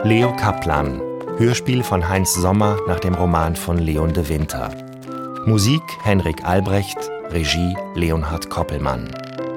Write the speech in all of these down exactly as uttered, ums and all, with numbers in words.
Leo Kaplan, Hörspiel von Heinz Sommer nach dem Roman von Leon de Winter. Musik Henrik Albrecht, Regie Leonhard Koppelmann.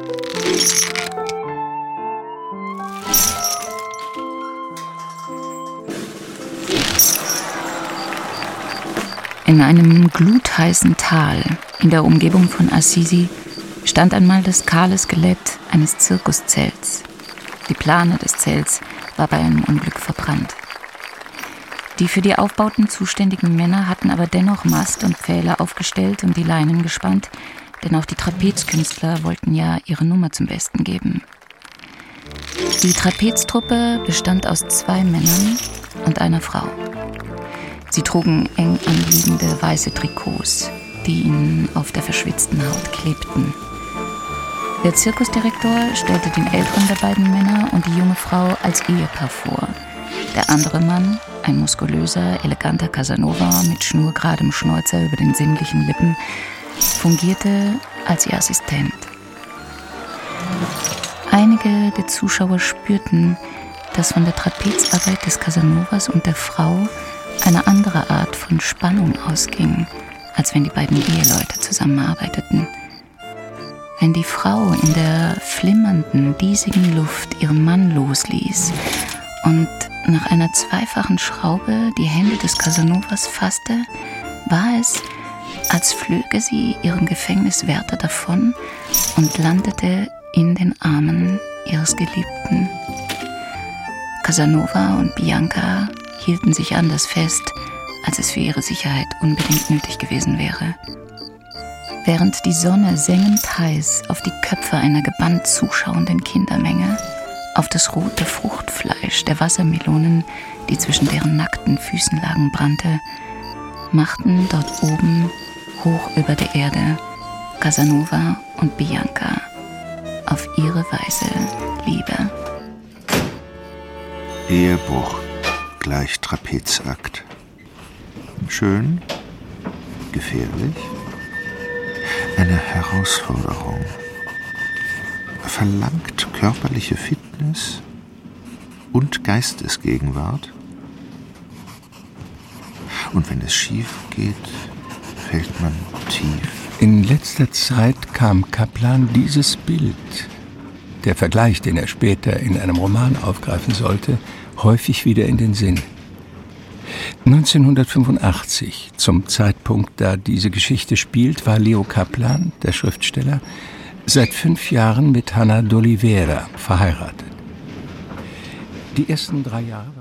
In einem glutheißen Tal in der Umgebung von Assisi stand einmal das kahle Skelett eines Zirkuszelts. Die Plane des Zelts war bei einem Unglück verbrannt. Die für die Aufbauten zuständigen Männer hatten aber dennoch Mast und Pfähle aufgestellt und die Leinen gespannt, denn auch die Trapezkünstler wollten ja ihre Nummer zum Besten geben. Die Trapeztruppe bestand aus zwei Männern und einer Frau. Sie trugen eng anliegende weiße Trikots, die ihnen auf der verschwitzten Haut klebten. Der Zirkusdirektor stellte den älteren der beiden Männer und die junge Frau als Ehepaar vor. Der andere Mann, ein muskulöser, eleganter Casanova mit schnurgeradem Schnäuzer über den sinnlichen Lippen, fungierte als ihr Assistent. Einige der Zuschauer spürten, dass von der Trapezarbeit des Casanovas und der Frau eine andere Art von Spannung ausging, als wenn die beiden Eheleute zusammenarbeiteten. Wenn die Frau in der flimmernden, diesigen Luft ihren Mann losließ und nach einer zweifachen Schraube die Hände des Casanovas fasste, war es, als flöge sie ihrem Gefängniswärter davon und landete in den Armen ihres Geliebten. Casanova und Bianca hielten sich anders fest, als es für ihre Sicherheit unbedingt nötig gewesen wäre. Während die Sonne sengend heiß auf die Köpfe einer gebannt zuschauenden Kindermenge, auf das rote Fruchtfleisch der Wassermelonen, die zwischen deren nackten Füßen lagen, brannte, machten dort oben, hoch über der Erde, Casanova und Bianca auf ihre Weise Liebe. Ehebruch gleich Trapezakt. Schön, gefährlich, eine Herausforderung. Verlangt körperliche Fitness und Geistesgegenwart. Und wenn es schief geht, fällt man tief. In letzter Zeit kam Kaplan dieses Bild, der Vergleich, den er später in einem Roman aufgreifen sollte, häufig wieder in den Sinn. neunzehnhundertfünfundachtzig, zum Zeitpunkt, da diese Geschichte spielt, war Leo Kaplan, der Schriftsteller, seit fünf Jahren mit Hanna d'Oliveira verheiratet. Die ersten drei Jahre